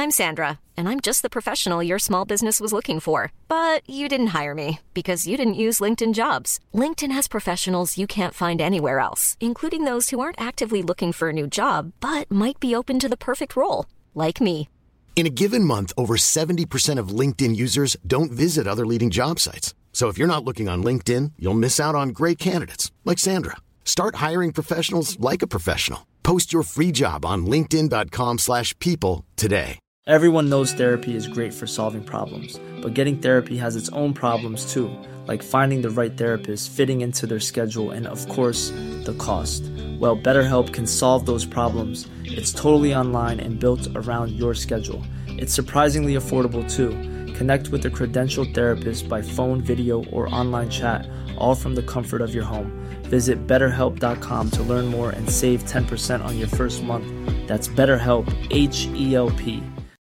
I'm Sandra, and I'm just the professional your small business was looking for. But you didn't hire me because you didn't use LinkedIn Jobs. LinkedIn has professionals you can't find anywhere else, including those who aren't actively looking for a new job, but might be open to the perfect role, like me. In a given month, over 70% of LinkedIn users don't visit other leading job sites. So if you're not looking on LinkedIn, you'll miss out on great candidates, like Sandra. Start hiring professionals like a professional. Post your free job on linkedin.com/people today. Everyone knows therapy is great for solving problems, but getting therapy has its own problems too, like finding the right therapist, fitting into their schedule, and of course, the cost. Well, BetterHelp can solve those problems. It's totally online and built around your schedule. It's surprisingly affordable too. Connect with a credentialed therapist by phone, video, or online chat, all from the comfort of your home. Visit BetterHelp.com to learn more and save 10% on your first month. That's BetterHelp, H-E-L-P.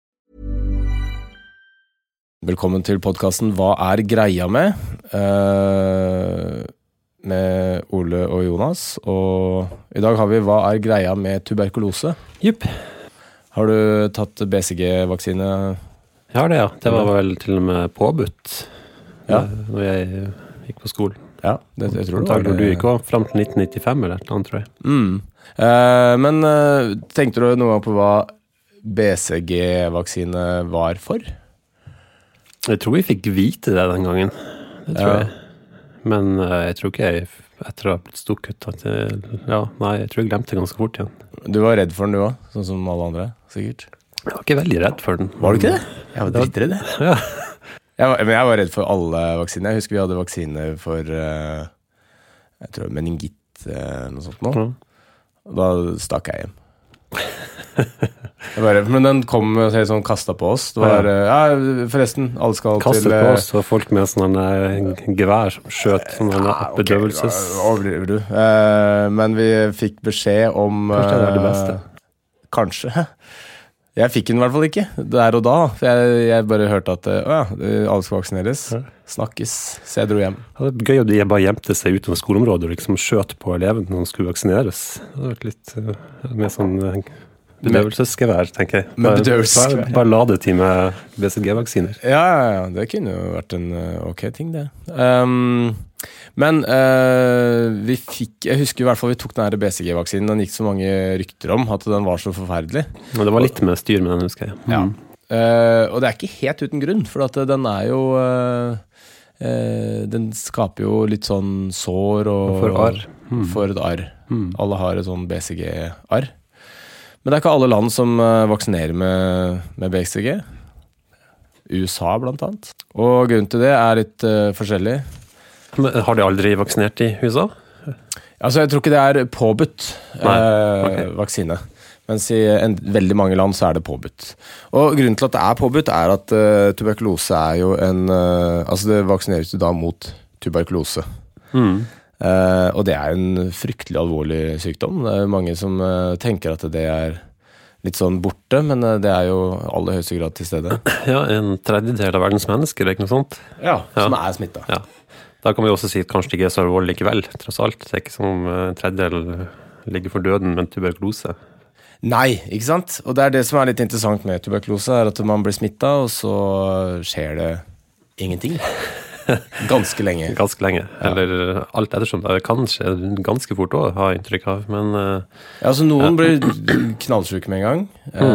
Velkommen til podcasten Hva er greia med? Med Ole og Jonas. Og i dag har vi Hva er greia med tuberkulose? Jupp. Har du tatt BCG-vaksine? Jeg har det, ja. Det var vel til og med påbudt når jeg gikk på skolen. Ja, det jeg tror det var det. Du gikk også frem til 1995 eller et eller annet, tror jeg. Men tenkte du noe på hva BCG-vaksine var for? Jeg tror jeg fikk vite det den gangen. Det tror jeg. Men jeg tror ikke jeg, etter å ha blitt stukket, nei, jeg tror jeg glemte det ganske fort igjen. Du var redd for den du også, sånn som alle andre, sikkert? Jeg var ikke veldig redd for den. Var du ikke det? Jeg var drittredd, Ja. Men jeg var redd for alle vaksiner. Jeg husker vi hadde vaksiner for jeg tror meningitt noe sånt nå. Da stakk jeg hjem. Men den kom helt sånn kastet på oss. Det var, forresten, alle skal kastet til... Kastet på oss, og folk med sånne gevær som skjøt sånne bedøvelses... Overdriver du. Men vi fikk beskjed om... Kanskje det var det beste. Kanskje. Jeg fikk den i hvert fall ikke, der og da. For jeg bare hørte at alle skal vaksineres. Snakkes. Så jeg dro hjem. Det var gøy at de bare gjemte seg utenfor skoleområdet og liksom skjøt på eleven når de skulle vaksineres. Det hadde vært litt mer sånn bedøvelsesgevær, tenker jeg. Bare ladetid med BCG-vaksiner. Ja, det kunne jo vært en ok ting, det. Men vi fikk, jeg husker i hvert fall vi tok den her BCG-vaksinen, den gikk så mange rykter om at den var så forferdelig. Og det var litt med styr med den, husker jeg. Ja, og det er ikke helt uten grunn, for at den er jo, den skaper jo litt sånn sår og for arr. For et arr. Alle har et sånn BCG-arr. Men det er ikke alle land som vaksinerer med BCG. USA blant annet. Og grunnen til det er litt forskjellig. Men har de aldri vaksinert i USA? Altså, jeg tror ikke det er påbudt vaksine. Mens i veldig mange land så er det påbudt. Og grunnen til at det er påbudt er at tuberkulose er jo altså det vaksineres jo da mot tuberkulose. Og det er en fryktelig alvorlig sykdom. Det er mange som tenker at det er litt sånn borte, men det er jo aller høyeste grad til stede. Ja, 1/3 av verdens mennesker, ikke noe sånt? Ja, som er smittet. Ja. Da kan vi også si at kanskje det ikke er så alvorlig likevel, tross alt. Det er ikke som 1/3 ligger for døden med tuberkulose. Nei, ikke sant? Og det er det som er litt interessant med tuberkulose, er at man blir smittet, og så skjer det ingenting. Ganske lenge. Ganske lenge. Eller alt ettersom. Det kan skje ganske fort også, har jeg inntrykk av. Men, altså noen blir knallsyke med en gang,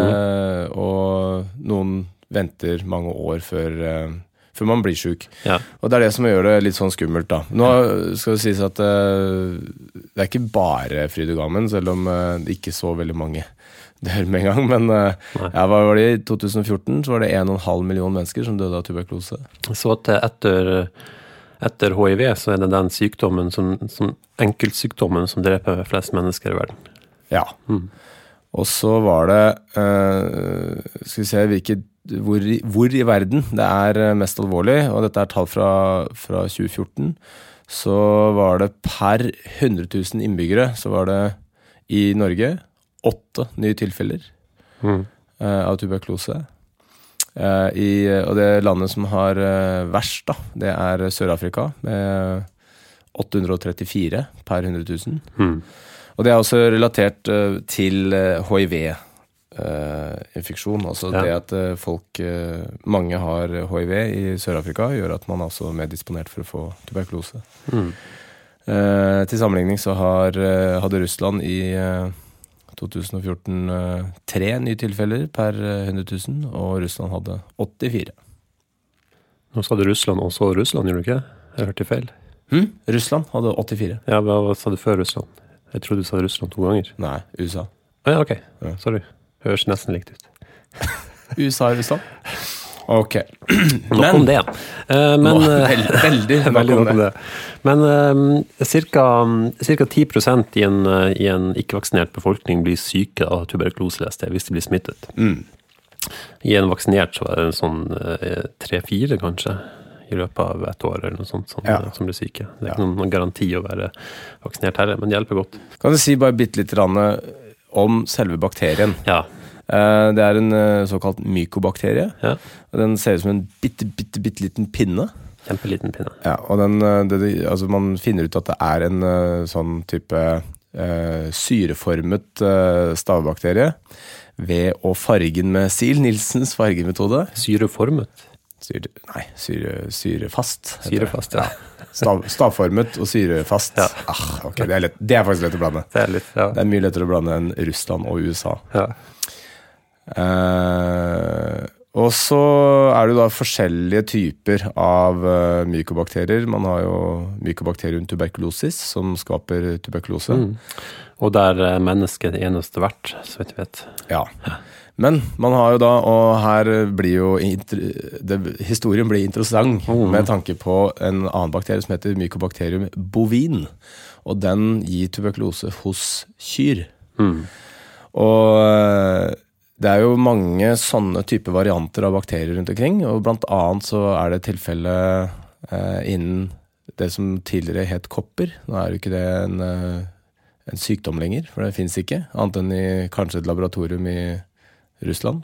og noen venter mange år før man blir syk. Ja. Og det er det som gjør det litt sånn skummelt da. Nå skal det sies at det er ikke bare fryd og gammen, selv om det ikke så veldig mange dør med en gang, men hva var det i 2014 så var det 1,5 million mennesker som døde av tuberkulose. Så at etter HIV så er det den sykdommen som enkeltsykdommen som dreper flest mennesker i verden. Ja. Og så var det skal vi se hvor i verden det er mest alvorlig, og dette er tall fra 2014, så var det per 100 000 innbyggere, så var det i Norge 8 nye tilfeller av tuberkulose. Og det landet som har verst da, det er Sør-Afrika med 834 per 100 000. Og det er også relatert til HIV infeksjon. Altså det at mange har HIV i Sør-Afrika, gjør at man er også mer disponert for å få tuberkulose. Til sammenligning så hadde Russland i 2014 3 nye tilfeller per 100 000, og Russland hadde 84. Nå sa du Russland, og så Russland, gjør du ikke? Jeg hørte feil. Russland hadde 84. Ja, hva sa du før Russland? Jeg trodde du sa Russland 2 ganger. Nei, USA. Ja, ok. Sorry. Høres nesten likt ut. USA og Russland? Ok. Nok om det. Men, veldig nok om det. Men cirka 10% i en ikke-vaksinert befolkning blir syke av tuberkulose, hvis de blir smittet. I en vaksinert så er det sånn 3-4 kanskje i løpet av et år eller noe sånt som blir syke. Det er ikke noen garanti å være vaksinert her, men det hjelper godt. Kan du si bare bitte litt om selve bakterien? Ja. Det er en såkalt mykobakterie. Ja. Den ser ut som en bitte liten pinne. Kjempeliten pinne. Ja, og altså man finner ut at det er en sånn type syreformet stavbakterie ved å farge den med Siel-Nielsens fargemetode. Syreformet? Syrefast. Syrefast, ja. Stavformet og syrefast. Ja. Ok, det er faktisk lett å blande. Det er mye lettere å blande enn Russland og USA. Ja. Og så er det da forskjellige typer av mykobakterier. Man har jo Mycobacterium tuberculosis, som skaper tuberkulose. Og der mennesket det eneste vert, så vidt jeg vet. Ja. Men man har jo da, og her blir jo historien blir interessant med tanke på en annen bakterie som heter Mycobacterium bovin, og den gir tuberkulose hos kyr. Og det er jo mange sånne typer varianter av bakterier rundt omkring, og blant annet så er det tilfelle innen det som tidligere het kopper. Nå er jo ikke det en sykdom lenger, for det finnes ikke, annet enn i kanskje et laboratorium i Russland.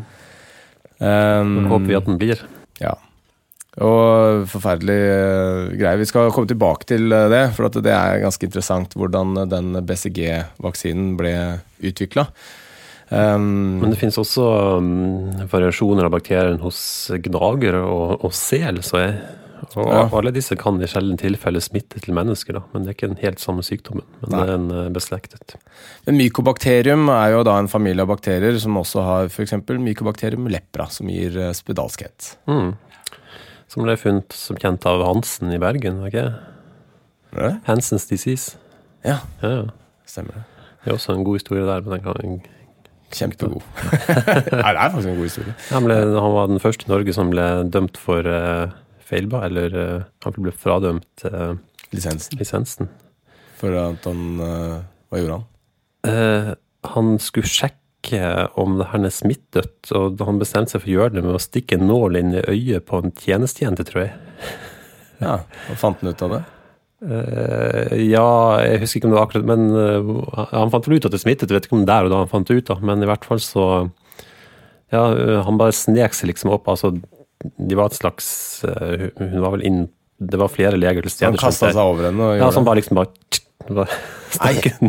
Håper vi at den blir. Ja. Og forferdelig greie. Vi skal komme tilbake til det, for at det er ganske interessant hvordan den BCG-vaksinen ble utviklet. Men det finnes også variasjoner av bakterien hos gnager og sel, så alle disse kan i sjelden tilfelle smitte til mennesker, da. Men det er ikke en helt samme sykdommen, men det er en beslektet. Men Mycobacterium er jo da en familie av bakterier som også har for eksempel Mycobacterium lepra, som gir spedalskhet. Som ble funnet som kjent av Hansen i Bergen, ikke? Hansens disease. Ja, stemmer det. Det er også en god historie der, men den kan... Kjempegod. Nei, det er faktisk en god historie. Han var den første i Norge som ble dømt for feilbar, eller han ble fradømt lisensen. For at han, hva gjorde han? Han skulle sjekke om det her er smittet, og han bestemte seg for å gjøre det med å stikke en nål inn i øyet på en tjenestejente, tror jeg. Ja, og fant han ut av det? Ja, jeg husker ikke om det var akkurat, men han fant vel ut at det smittet, jeg vet ikke om det der og da han fant det ut da, men i hvert fall så, ja, han bare snek seg liksom opp, altså, de var et slags, hun var vel inn, det var flere leger til steder. Han kastet seg over henne og gjorde det? Ja, så han bare liksom bare stakket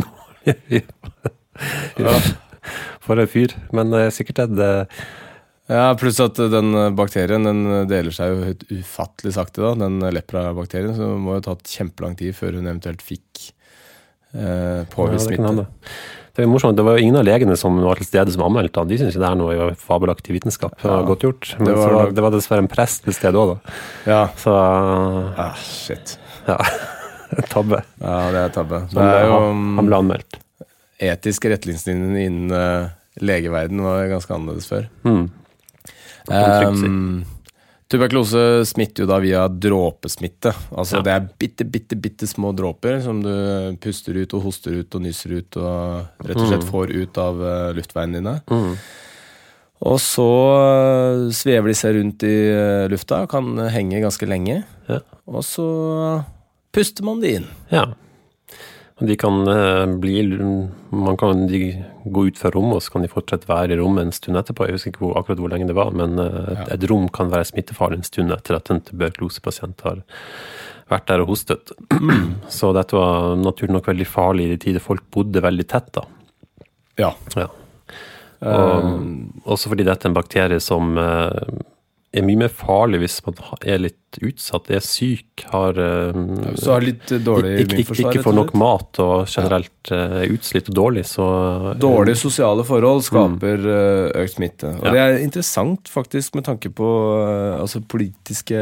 noe for en fyr, men sikkert er det... Ja, pluss at den bakterien, den deler seg jo ufattelig sakte da, den lepra-bakterien, så det må jo ta kjempelang tid før hun eventuelt fikk påvist smitte. Det er morsomt, det var jo ingen av legene som var til stede som anmeldte han. De synes ikke det er noe fabelaktig vitenskap. Det var godt gjort, men det var dessverre en prest til stede også da. Ja. Så... shit. Ja, tabbe. Ja, det er tabbe. Det er jo... Han ble anmeldt. Etiske retningslinjene innen legeverden var ganske annerledes før. Tuberkulose smitter jo da via dråpesmitte. Altså det er bitte små dråper som du puster ut og hoster ut og nyser ut og rett og slett får ut av luftveiene dine. Og så svever de seg rundt i lufta, kan henge ganske lenge. Og så puster man de inn. Ja. De kan man kan gå ut fra rommet, og så kan de fortsatt være i rommet en stund etterpå. Jeg husker ikke akkurat hvor lenge det var, men et rom kan være smittefarlig en stund etter at en tuberkulosepasient har vært der og hostet. Så dette var naturlig nok veldig farlig i de tider folk bodde veldig tett da. Ja. Også fordi dette en bakterie som mye mer farlig hvis man litt utsatt, syk, så har litt dårlig immunforsvar. Ikke får nok mat og generelt utslitt og dårlig. Så, dårlige sosiale forhold skaper økt smitte. Og det interessant faktisk med tanke på politiske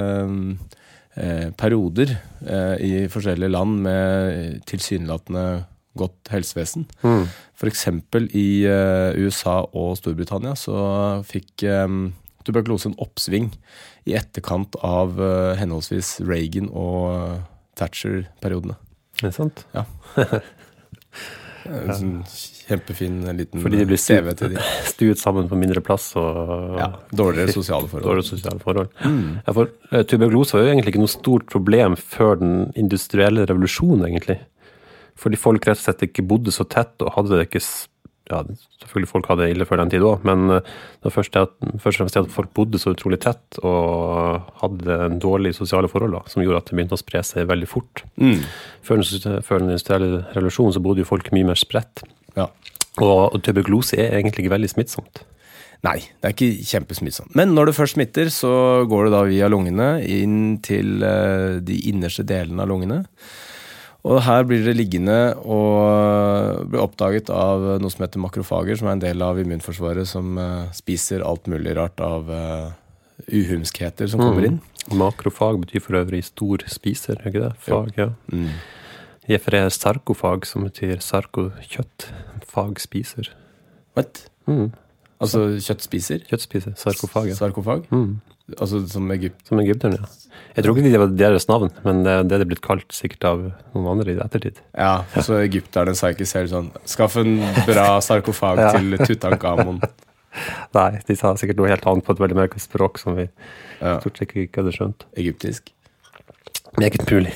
perioder i forskjellige land med tilsynelatende godt helsevesen. For eksempel i USA og Storbritannia så fikk tuberkulose en oppsving i etterkant av henholdsvis Reagan og Thatcher-periodene. Det sant? Ja. En sånn kjempefin liten fordi de blir CV til de. Stuet sammen på mindre plass og dårligere sosiale forhold. Ja, for tuberkulose var jo egentlig ikke noe stort problem før den industrielle revolusjonen egentlig. Fordi folk rett og slett ikke bodde så tett og hadde det ikke, selvfølgelig folk hadde det ille før den tid også, men det var først og fremst at folk bodde så utrolig tett og hadde en dårlig sosiale forhold da, som gjorde at det begynte å spre seg veldig fort. Før den industrielle revolusjonen så bodde jo folk mye mer spredt. Ja. Og tuberkulose egentlig ikke veldig smittsomt. Nei, det ikke kjempesmittsomt. Men når det først smitter, så går det da via lungene inn til de innerste delene av lungene. Og her blir det liggende og blir oppdaget av noe som heter makrofager, som en del av immunforsvaret, som spiser alt mulig rart av uhumskheter som kommer inn. Makrofag betyr for øvrig stor spiser, ikke det? Fag, ja. Jeg er sarkofag, som betyr sarkokjøtt. Fag spiser. What? Altså kjøttspiser? Kjøttspiser, sarkofag, ja. Sarkofag? Altså som Egypt? Som Egypterne, ja. Jeg tror ikke det var deres navn, men det er blitt kalt sikkert av noen andre i ettertid. Ja, så egypterne sa ikke selv sånn, skaff en bra sarkofag til Tutankhamon. Nei, de sa sikkert noe helt annet på et veldig merkelig språk som vi stort sett ikke hadde skjønt. Egyptisk? Meget mulig.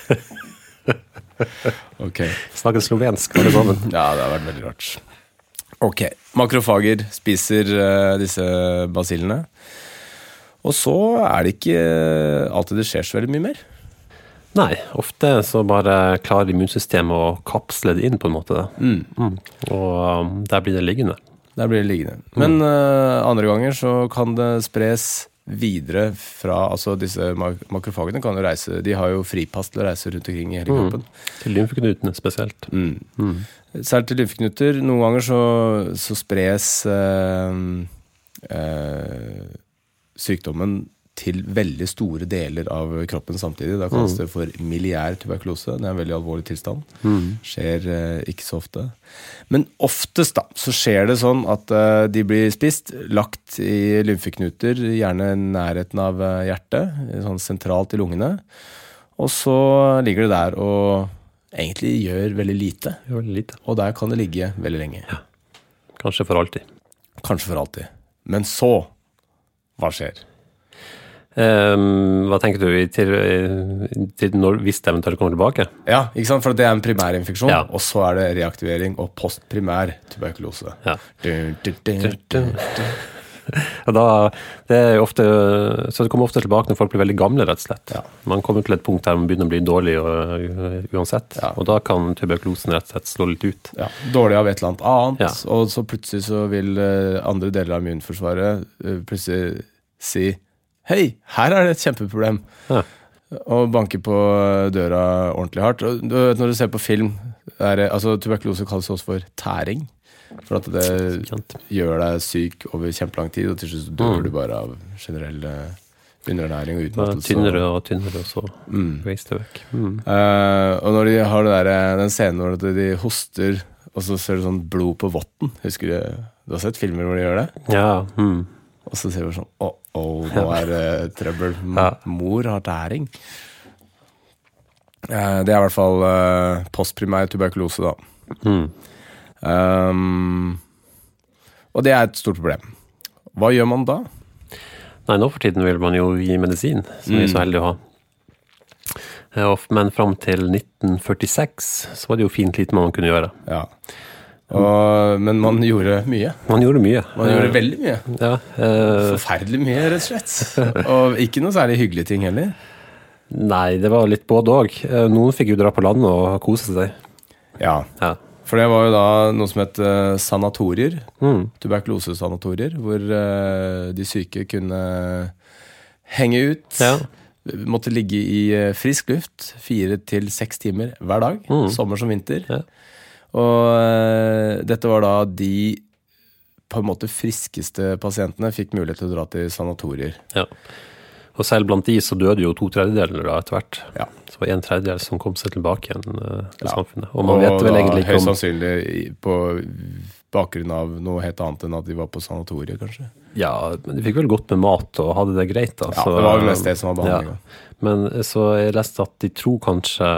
Ok. Snakker slovensk, var det sammen? Ja, det har vært veldig rart. Ok, makrofager spiser disse basillene. Og så det ikke alltid det skjer så veldig mye mer. Nei, ofte så bare klarer immunsystemet å kapsle det inn på en måte. Og der blir det liggende. Men andre ganger så kan det spres videre fra, altså disse makrofagene kan jo reise, de har jo fripass til å reise rundt omkring i hele kroppen. Til lymfeknutene spesielt. Særlig til lymfeknuter. Noen ganger så spres sykdommen til veldig store deler av kroppen samtidig. Da kalles det for miliær tuberkulose. Det en veldig alvorlig tilstand. Skjer ikke så ofte. Men oftest da, så skjer det sånn at de blir spist, lagt i lymfeknuter, gjerne i nærheten av hjertet, sånn sentralt i lungene. Og så ligger det der og egentlig gjør veldig lite. Og der kan det ligge veldig lenge. Ja. Kanskje for alltid. Men så hva skjer? Hva tenker du til når, hvis det eventuelt kommer tilbake? Ja, ikke sant? For det en primærinfeksjon, og så det reaktivering og postprimær tuberkulose. Ja. Det ofte, så det kommer ofte tilbake når folk blir veldig gamle, rett og slett. Ja. Man kommer til et punkt der man begynner å bli dårlig uansett, og da kan tuberkulosen rett og slett slå litt ut. Ja, dårlig av et eller annet, og så plutselig så vil andre deler av immunforsvaret plutselig si hei, her det et kjempeproblem. Og banke på døra ordentlig hardt. Og du vet, når du ser på film, altså tuberkulose kalles også for tæring. For at det gjør deg syk over kjempelang tid, og til slutt dør du bare av generell underernæring og utmattelse. Tynnere og tynnere, og så veist det vekk. Og når de har den scenen hvor de hoster, og så ser du sånn blod på votten. Husker du, du har sett filmer hvor de gjør det? Ja, Og så ser vi sånn, nå det trøbbel. Mor har tæring. Det i hvert fall postprimær tuberkulose da. Og det et stort problem. Hva gjør man da? Nei, nå for tiden vil man jo gi medisin, som vi så heldig å ha. Men frem til 1946 så var det jo fint lite man kunne gjøre. Ja. Men man gjorde mye. Man gjorde veldig mye. Ja, forferdelig mye, rett og slett. Og ikke noe særlig hyggelige ting heller. Nei, det var litt både og. Noen fikk jo dra på land og kose seg. Ja. for det var jo da noe som het sanatorier, tuberkulosesanatorier, hvor de syke kunne henge ut, måtte ligge i frisk luft 4 til 6 timer hver dag, sommer som vinter. Ja. Og dette var da de på en måte friskeste pasientene fikk mulighet til å dra til sanatorier. Ja. Og selv blant de så døde jo 2/3 da etter hvert. Ja. Så var 1/3 som kom seg tilbake igjen til samfunnet. Og man vet vel egentlig ikke om... Høyst sannsynlig på bakgrunn av noe helt annet enn at de var på sanatoriet, kanskje. Ja, men de fikk vel godt med mat og hadde det greit da. Ja, det var jo mest det som var behandlingen. Ja. Men så jeg leste at de tror kanskje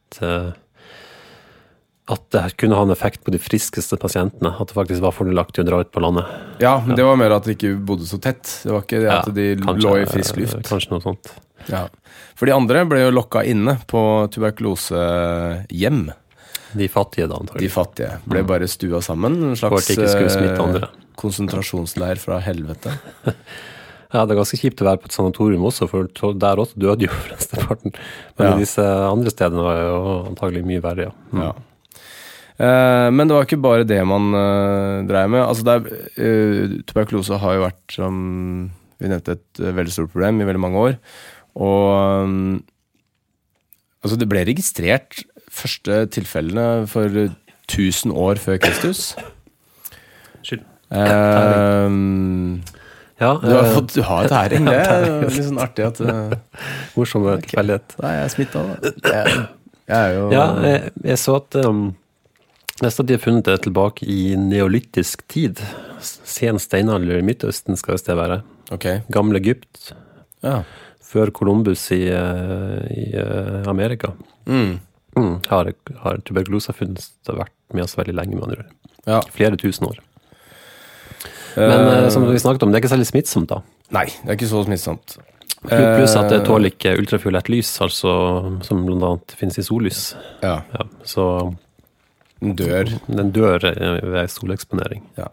at det kunne ha en effekt på de friskeste pasientene, at det faktisk var fordelaktig å dra ut på landet. Ja, men det var mer at de ikke bodde så tett. Det var ikke det at de kanskje, lå i frisk luft. Kanskje noe sånt. Ja. For de andre ble jo lokket inne på tuberkulosehjem. De fattige da, antagelig. De fattige ble bare stua sammen. En slags konsentrasjonsleir fra helvete. Ja, det ganske kjipt å være på et sanatorium også, for der også døde jo flesteparten. Men disse andre stedene var jo antagelig mye verre, ja. Men det var ikke bare det man drev med. Altså tuberkulose har jo vært, som vi nevnte, et veldig stort problem i veldig mange år. Og altså det ble registrert første tilfellene for 1000 år før Kristus. Skyld. Du har et hæring. Det er litt sånn artig at morsom tilfeldighet. Nei, jeg er smittet da. Jeg er jo... Ja, jeg så at nesten at de har funnet det tilbake i neolitisk tid. Sen steinalder i Midtøsten skal det være. Okay. Gamle Egypt. Ja. Før Columbus i Amerika. Har tuberkulose funnet vært med oss veldig lenge, med andre. Ja. Flere tusen år. Men som vi snakket om, det er ikke særlig smittsomt da. Nei, det er ikke så smittsomt. Pluss at det tåler ikke ultrafiolett lys, altså, som blant annet finnes i sollys. Ja. Så... Den dør ved soleksponering. Ja.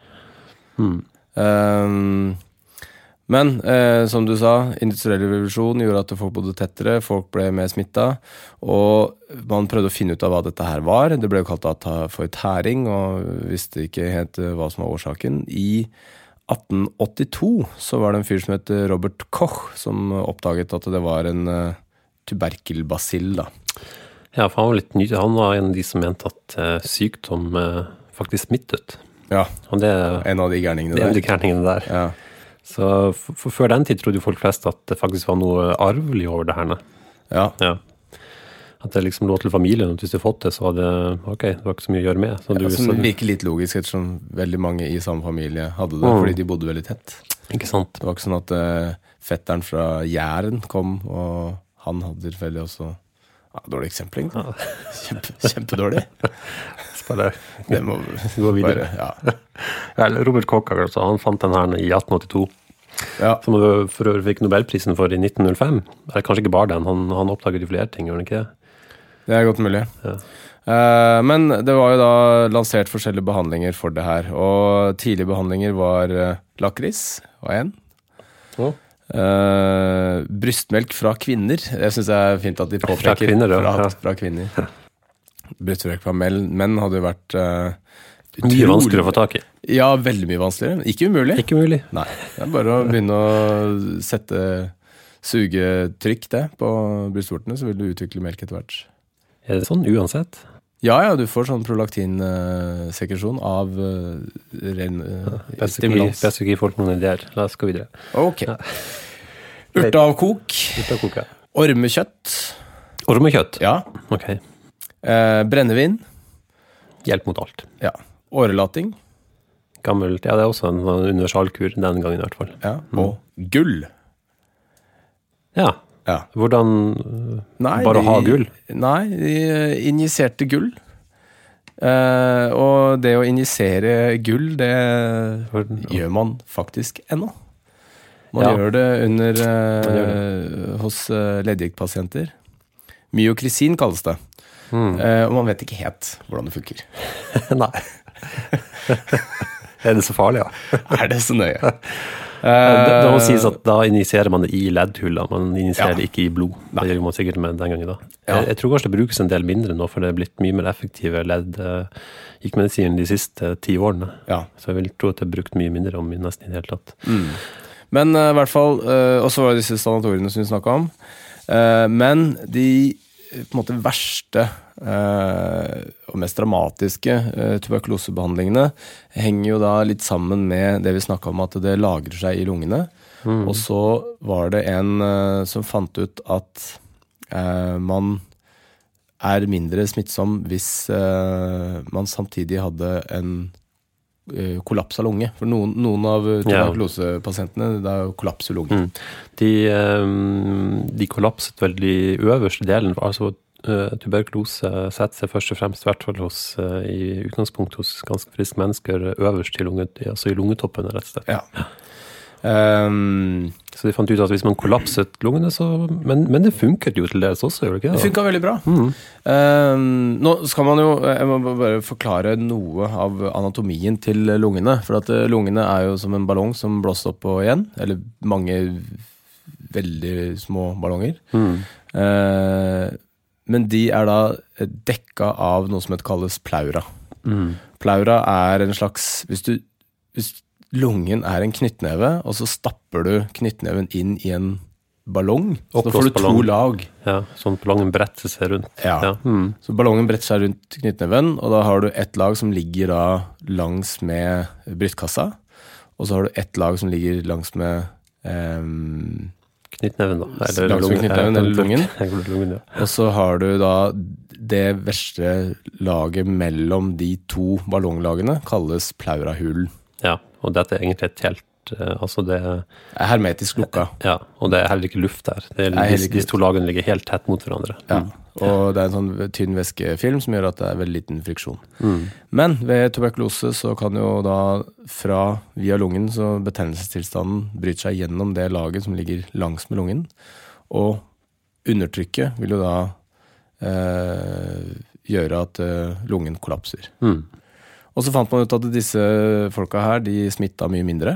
Men, som du sa, industriell revolusjon gjorde at folk bodde tettere, folk ble mer smittet, og man prøvde å finne ut av hva dette her var. Det ble jo kalt for tæring, og visste ikke helt hva som var årsaken. I 1882 så var det en fyr som het Robert Koch, som oppdaget at det var en tuberkelbacill da. Ja, for han var litt ny. Han var en av de som mente at sykdom faktisk smittet. Ja, og det en av de gærningene der. Det er de gærningene der. Ja. Så før den tid trodde folk flest at det faktisk var noe arvelig over det her. Ja. At det liksom lå til familien, at hvis du har fått det, så var det det var ikke så mye å gjøre med. Så det virker litt logisk, ettersom veldig mange i samme familie hadde det, fordi de bodde veldig tett. Ikke sant? Det var ikke sånn at fetteren fra Jæren kom, og han hadde tilfeldig også... Ja, dårlig eksempel, egentlig. Kjempedårlig. Det må gå videre. Robert Koch, altså, han fant den her i 1882. Ja. Som han for øvrig fikk Nobelprisen for i 1905. Eller kanskje ikke bare den, han oppdaget jo flere ting, gjør han ikke det? Det er godt mulig. Ja. Men det var jo da lansert forskjellige behandlinger for det her. Og tidlige behandlinger var lakris, var en. Brystmelk fra kvinner. Jeg synes det er fint at de påpeker fra kvinner, fra kvinner. Brystmelk fra menn hadde jo vært mye vanskeligere å få tak i. Ja, veldig mye vanskeligere. Ikke umulig. Ikke umulig. Nei, det er bare å begynne å sette sugetrykk på brystvortene, så vil du utvikle melk etter hvert. Er det sånn uansett? Ja, du får sånn prolaktinsekresjon av stimulans. Best ikke folk noen ideer. La oss gå videre. Ok. Urteavkok. Ja. Ormekjøtt. Ormekjøtt? Ja. Ok. Brennevin. Hjelp mot alt. Ja. Årelating. Gammelt. Ja, det er også en universalkur den gangen i hvert fall. Ja. Og gull. Ja. Hvordan bare å ha gull? Nei, de injiserte gull. Og det å injisere gull, det gjør man faktisk ennå. Man gjør det hos leddgiktpasienter. Myokrisin kalles det. Og man vet ikke helt hvordan det funker. Nei. Er det så farlig, ja? Er det så nøye? Det må sies at da injiserer man det i leddhuller, man injiserer det ikke i blod. Det gjør man sikkert med den gangen da. Jeg tror kanskje det brukes en del mindre nå, for det er blitt mye mer effektive leddgiktmedisinen de siste 10 årene. Så jeg vil tro at det er brukt mye mindre om nesten i det hele tatt. Men i hvert fall, og så var det disse sanatoriene som vi snakket om, men de på en måte verste og mest dramatiske tuberkulosebehandlingene henger jo da litt sammen med det vi snakket om, at det lagrer seg i lungene. Og så var det en som fant ut at man er mindre smittsom hvis man samtidig hadde en kollaps av lunge. For noen av tuberkulosepasientene, det er jo kollaps i lungen. De kollapset vel i øverste delen, altså tuberkulose setter seg først og fremst, i hvert fall i utgangspunkt hos ganske friske mennesker, øverst i lungen, altså i lungetoppen rett og slett. Så de fant ut at hvis man kollapset lungene, men det funket jo til dels også, gjør det ikke? Det funket veldig bra. Nå skal man jo, jeg må bare forklare noe av anatomien til lungene, for at lungene er jo som en ballong som blåser opp og igjen, eller mange veldig små ballonger. Men de er da dekket av noe som kalles pleura. Pleura er en slags, hvis lungen er en knyttneve, og så stapper du knyttneven inn i en ballong, så da får du 2 lag. Ja, sånn ballongen bretter seg rundt. Så ballongen bretter seg rundt knyttneven, og da har du et lag som ligger da langs med brystkassa, og så har du et lag som ligger langs med knyttneven da. Langs med knyttneven, eller lungen. Og så har du da det verste laget mellom de 2 ballonglagene, kalles pleurahulen. Ja, og dette er egentlig et telt, altså det er hermetisk lukka. Ja, og det er heller ikke luft der. Disse 2 lagene ligger helt tett mot hverandre. Og det er en sånn tynn væskefilm som gjør at det er veldig liten friksjon. Men ved tuberkulose så kan jo da via lungen så betennelsestilstanden bryter seg gjennom det laget som ligger langs med lungen, og undertrykket vil jo da gjøre at lungen kollapser. Og så fant man ut at disse folka her, de smittet mye mindre.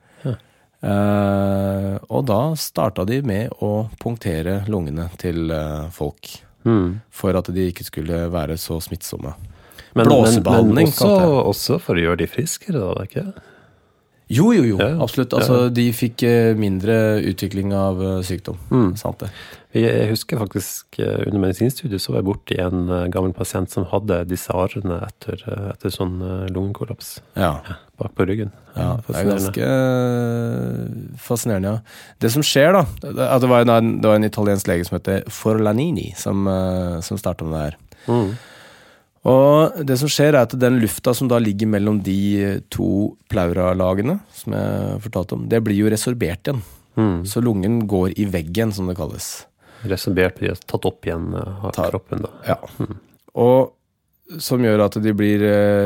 Og da startet de med å punktere lungene til folk, for at de ikke skulle være så smittsomme. Blåsebehandling. Men også for å gjøre de friskere, da, ikke? Jo, absolutt. Altså, de fikk mindre utvikling av sykdom. Sant det. Jeg husker faktisk under medisinstudiet så var jeg borte i en gammel pasient som hadde disse arrene etter sånn lungekollaps. Bak på ryggen. Det er ganske fascinerende, Det som skjer da, det var en italiensk lege som heter Forlanini som startet med det her. Og det som skjer er at den lufta som da ligger mellom de 2 pleuralagene som jeg fortalte om, det blir jo resorbert igjen. Så lungen går i veggen, som det kalles. Resorbert blir tatt opp igjen av kroppen da. Og som gjør at de blir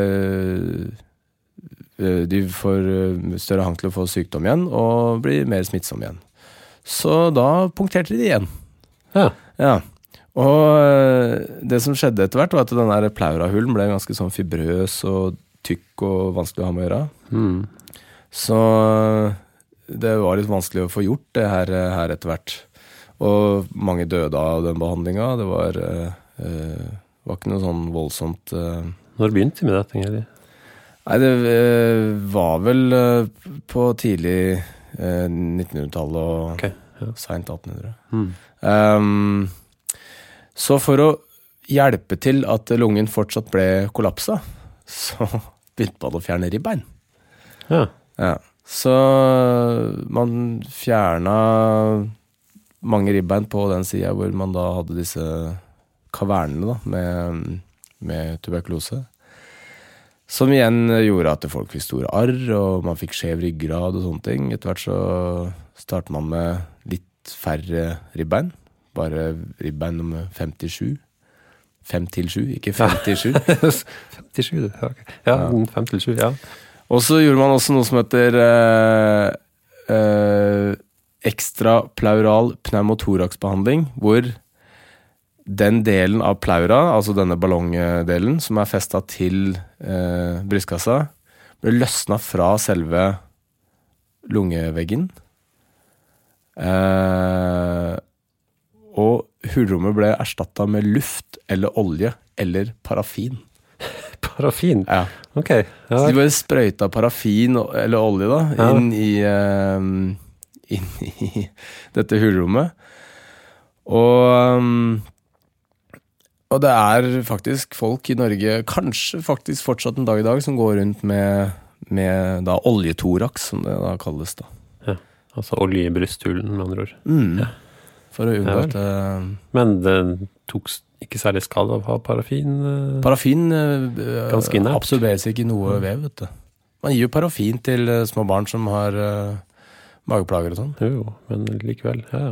de får større hang til å få sykdom igjen og blir mer smittsom igjen. Så da punkterte de igjen. Og det som skjedde etter hvert var at den der pleurahulen ble ganske sånn fibrøs og tykk og vanskelig å ha med å gjøre. Så det var litt vanskelig å få gjort det her etter hvert. Og mange døde av den behandlingen. Det var ikke noe sånn voldsomt. Når begynte de med dette, egentlig? Nei, det var vel på tidlig 1900-tallet og sent 1800. Så for å hjelpe til at lungen fortsatt ble kollapsa, så begynte man å fjerne ribbein. Så man fjernet mange ribbein på den siden hvor man da hadde disse kavernene da, med tuberkulose. Som igjen gjorde at folk fikk store arr, og man fikk skjev ryggrad og sånne ting. Etter hvert så startet man med litt færre ribbein. Bare ribbein nummer 57. 5-7, ikke 57. 57, ok. Ja, 5-7, ja. Og så gjorde man også noe som heter ekstrapleural pneumotoraksbehandling, hvor den delen av pleura, altså denne ballongdelen, som er festet til brystkassa, ble løsnet fra selve lungeveggen. Og hulrommet ble erstattet med luft eller olje eller paraffin. Paraffin? Ja. Ok. Ja. Så de bare sprøyta paraffin eller olje da, inn i dette hulrommet. Og det faktisk folk i Norge, kanskje faktisk fortsatt en dag i dag, som går rundt med da oljetoraks, som det da kalles da. Ja, altså olje i brysthulen, med andre ord. Ja. For å unngå at... Men det tok ikke særlig skade av å ha paraffin? Paraffin ganske nært. Absorberes ikke noe vev, vet du. Man gir jo paraffin til små barn som har mageplager og sånn. Jo, men likevel, ja.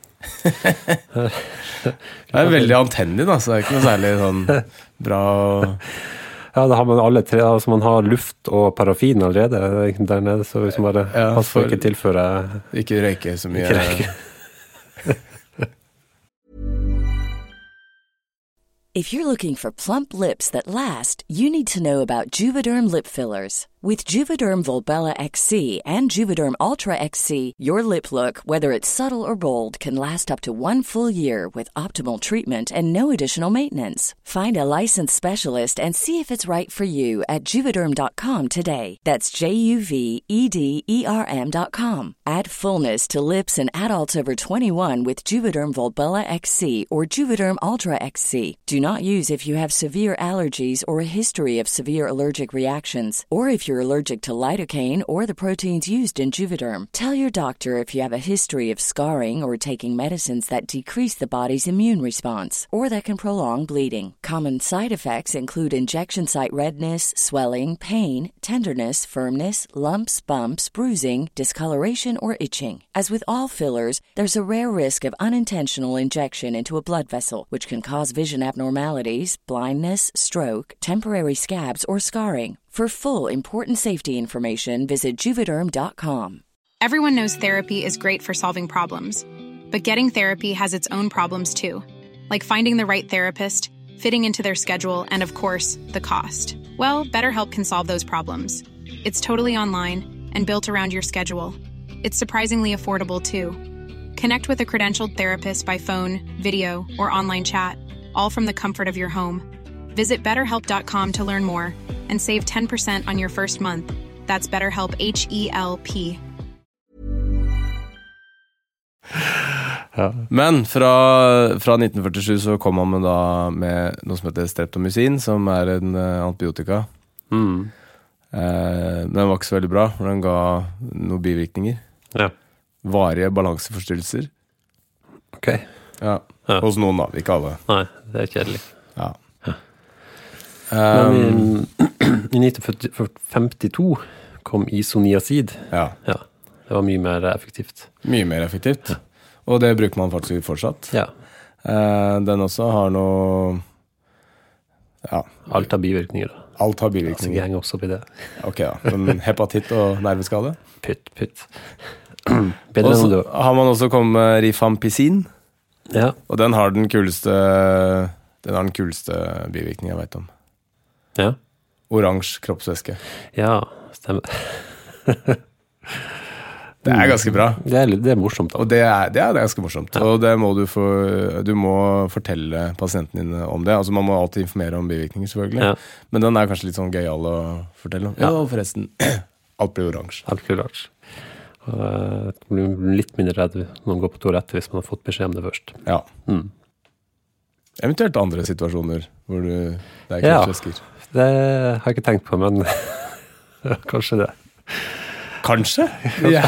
Det veldig antennig da, så det ikke noe særlig sånn bra... Ja, da har man alle tre, altså man har luft og paraffin allerede der nede, så hvis man bare passer for ikke tilføre... Ikke røyke så mye... If you're looking for plump lips that last, you need to know about Juvederm lip fillers. With Juvederm Volbella XC and Juvederm Ultra XC, your lip look, whether it's subtle or bold, can last up to 1 full year with optimal treatment and no additional maintenance. Find a licensed specialist and see if it's right for you at Juvederm.com today. That's JUVEDERM.com. Add fullness to lips in adults over 21 with Juvederm Volbella XC or Juvederm Ultra XC. Do not use if you have severe allergies or a history of severe allergic reactions, or if you're allergic to lidocaine or the proteins used in Juvederm. Tell your doctor if you have a history of scarring or taking medicines that decrease the body's immune response or that can prolong bleeding. Common side effects include injection site redness, swelling, pain, tenderness, firmness, lumps, bumps, bruising, discoloration, or itching. As with all fillers, there's a rare risk of unintentional injection into a blood vessel, which can cause vision abnormalities, blindness, stroke, temporary scabs, or scarring. For full, important safety information, visit Juvederm.com. Everyone knows therapy is great for solving problems, but getting therapy has its own problems too, like finding the right therapist, fitting into their schedule, and of course, the cost. Well, BetterHelp can solve those problems. It's totally online and built around your schedule. It's surprisingly affordable too. Connect with a credentialed therapist by phone, video, or online chat, all from the comfort of your home. Visit BetterHelp.com to learn more and save 10% on your first month. That's BetterHelp, H-E-L-P. Ja. Men fra 1947 så kom man med noe som heter streptomycin, som en antibiotika. Men den var ikke så veldig bra, for den ga noen bivirkninger. Ja. Varige balanseforstyrrelser. Ok. Ja. Hos noen da, ikke alle. Nei, det kjedelig. Ja. Men i 1952 kom isoniazid. Ja. Det var mye mer effektivt. Mye mer effektivt. Ja. Og det bruker man faktisk fortsatt. Ja. Den også har noe... Ja. Alt har bivirkninger. Alt har bivirkninger. Altså, jeg henger også opp i det. Ok, ja. Som hepatitt og nerveskade? Pytt. Og så har man også kommet med rifampicin. Ja. Og den har den kuleste bivirkningen jeg vet om. Ja. Oransje kroppsvæske. Ja, stemmer. Det ganske bra. Det er morsomt da. Og det er ganske morsomt. Ja. Og det må du må fortelle pasienten din om det. Altså man må alltid informere om bivirkninger selvfølgelig. Ja. Men den kanskje litt sånn gøyal å fortelle om. Ja, forresten. Alt blir oransje. Alt blir oransje. Jeg blir litt mindre redd når man går på toalettet hvis man har fått beskjed om det først. Ja. Eventuelt andre situasjoner hvor det kroppsvæsker. Det har jeg ikke tenkt på, men kanskje det. Kanskje? Ja.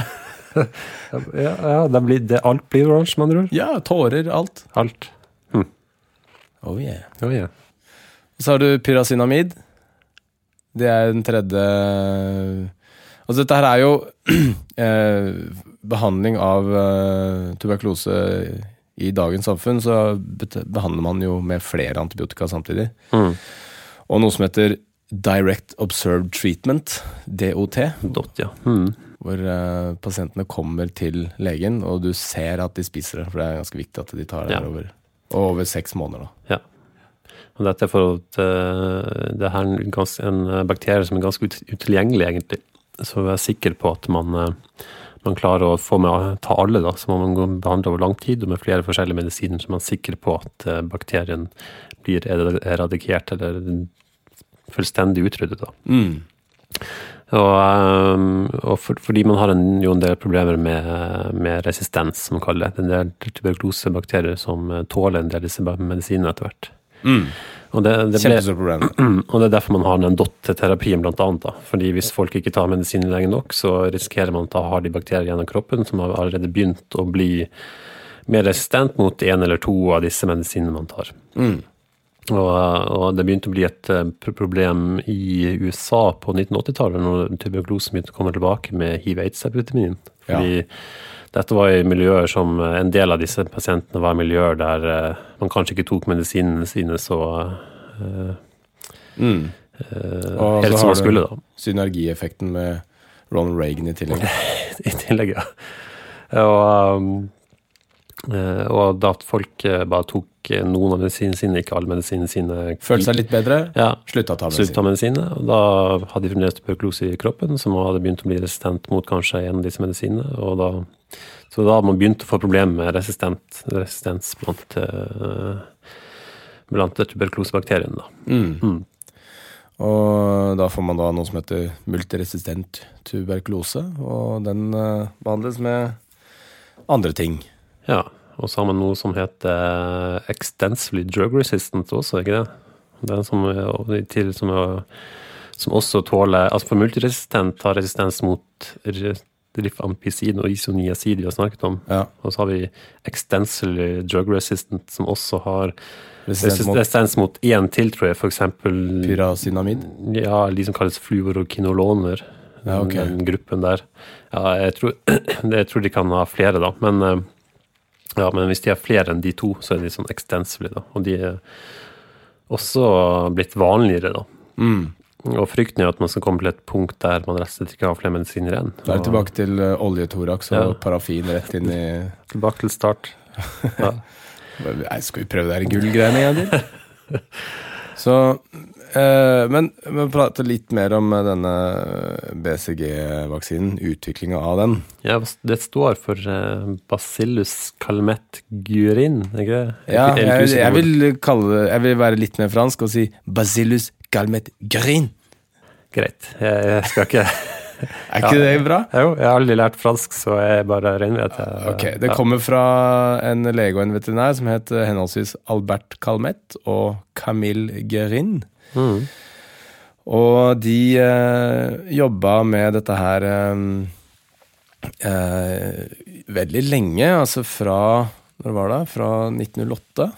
Alt blir oransje, man tror. Ja, tårer, alt. Alt. Oh yeah. Så har du pyrazinamid. Det den tredje... Altså dette her jo behandling av tuberkulose i dagens samfunn, så behandler man jo med flere antibiotika samtidig. Og noe som heter Direct Observed Treatment, DOT. Ja. Hvor pasientene kommer til legen, og du ser at de spiser det, for det ganske viktig at de tar det over 6 måneder. Da. Ja. Og dette for at det her en bakterie som ganske utilgjengelig egentlig. så er jeg sikker på at man klarer å få med ta alle da, så må man gå behandle over lang tid og med flere forskjellige medisiner, så man er sikker på at bakterien blir eradikert eller fullstendig utryddet da. Og fordi man har jo en del problemer med resistens, som man kaller det. En del tuberkulosebakterier som tåler en del disse medisinene etter hvert. Og kjempestort problem. Og det er derfor man har den DOT-terapien blant annet da. Fordi hvis folk ikke tar medisiner lenge nok, så risikerer man å ha de bakterier gjennom kroppen som har allerede begynt å bli mer resistent mot en eller to av disse medisinene man tar. Og det begynte å bli et problem i USA på 1980-tallet, når tuberkulosen begynte å komme tilbake med HIV-AIDS-epidemien. Fordi dette var i miljøer som, en del av disse pasientene var i miljøer der man kanskje ikke tok medisinene sine så helt som man skulle da. Synergieffekten med Ronald Reagan i tillegg. I tillegg, ja. Og da at folk bare tok noen av medisinene sine, ikke alle medisinene sine. Følte seg litt bedre, slutta å ta medisinene. Og da hadde de fremdeles tuberkulose i kroppen, som hadde begynt å bli resistent mot kanskje en av disse medisinene. Så da man begynte å få problemer med resistens blant tuberkulosebakterien da. Og da får man da noe som heter multiresistent tuberkulose, og den behandles med andre ting. Ja, og så har man noe som heter extensively drug resistant også, ikke det? Det er som også tåler, altså for multiresistent har resistens mot rifampicin og isoniazid vi har snakket om. Og så har vi extensively drug resistant som også har resistens mot en til, tror jeg, for eksempel pyrazinamid? Ja, som kalles fluorokinoloner. Den gruppen der. Ja, jeg tror de kan ha flere da, men hvis de har flere enn de to, så er de sånn extensively da, og de er også blitt vanligere da. Og frykten er at man skal komme til et punkt der man rett og slett ikke har flere medisiner igjen. Da er det tilbake til oljetoraks og parafin rett inn i... Tilbake til start. Skal vi prøve det her gullgreiene igjen til? Så, men vi prater litt mer om denne BCG-vaksinen, utviklingen av den. Ja, det står for Bacillus calmette-guerin, ikke det? Jeg vil være litt mer fransk og si Bacillus calmette-guerin. Greit, jeg skal ikke... Er ikke det bra? Jo, jeg har aldri lært fransk, så jeg bare regner med at det kommer fra en lege og en veterinær som heter henholdsvis Albert Calmette og Camille Guerin. Og de jobbet med dette her veldig lenge, altså fra, når var det? Fra 1908.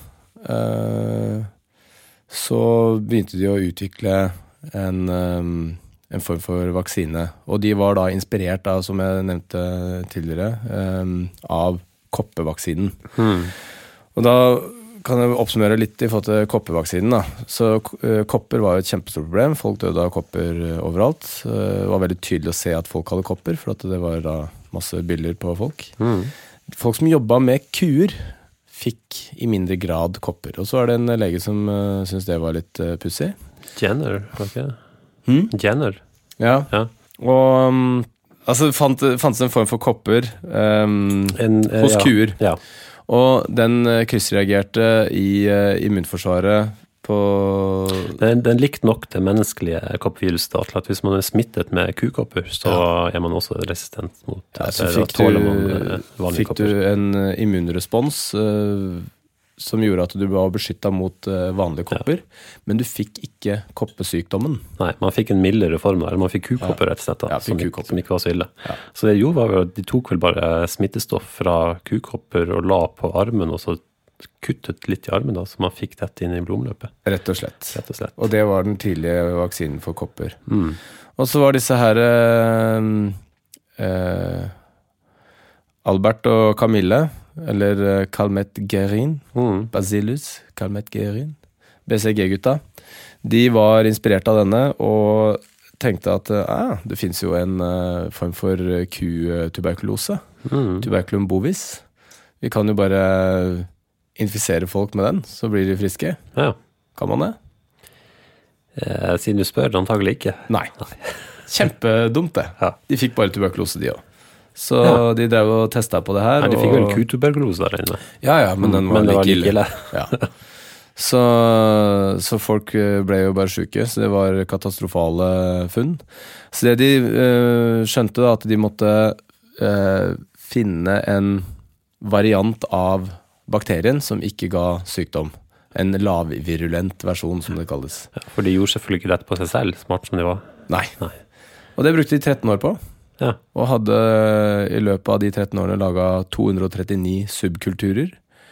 Så begynte de å utvikle en form for vaksine, og de var da inspirert av, som jeg nevnte tidligere, av koppevaksinen. Og da kan jeg oppsummere litt i forhold til koppevaksinen da. Så kopper var et kjempestort problem, folk døde av kopper overalt. Det var veldig tydelig å se at folk hadde kopper, for at det var da masse bilder på folk. Folk som jobbet med kuer fikk i mindre grad kopper, og så var det en lege som syntes det var litt pussig. Jenner, ikke det? Jenner. Ja. Og altså fantes en form for kopper hos kuer. Ja. Og den kryssreagerte i immunforsvaret på... Den likte nok det menneskelige koppviruset, til at hvis man er smittet med kukopper, så er man også resistent mot det. Så fikk du en immunrespons som gjorde at du var beskyttet mot vanlige kopper, men du fikk ikke koppesykdommen. Nei, man fikk en mildere form der. Man fikk kukopper rett og slett, som ikke var så ille. Så det jo var jo, de tok vel bare smittestoff fra kukopper og la på armen, og så kuttet litt i armen da, så man fikk dette inn i blodomløpet. Rett og slett. Og det var den tidlige vaksinen for kopper. Og så var disse her Albert og Camille, eller Calmette-Guerin, Bacillus Calmette-Guerin, BCG-gutta. De var inspirert av denne og tenkte at det finnes jo en form for kutuberkulose, tuberculum bovis. Vi kan jo bare infisere folk med den, så blir de friske. Ja. Kan man det? Siden du spør, antagelig ikke. Nei. Kjempedumt det. Ja. De fikk bare tuberkulose, de også. Så de drev og testet på det her. De fikk vel kutuberkulose der inne. Ja, men den var like ille. Ja. Så folk ble jo bare syke, så det var katastrofale funn. Så det de skjønte da, at de måtte finne en variant av bakterien som ikke ga sykdom. En lavvirulent versjon, som det kalles. Ja, for de gjorde selvfølgelig ikke dette på seg selv, smart som de var. Nei. Og det brukte de 13 år på. Ja. Og hadde i løpet av de 13 årene laget 239 subkulturer.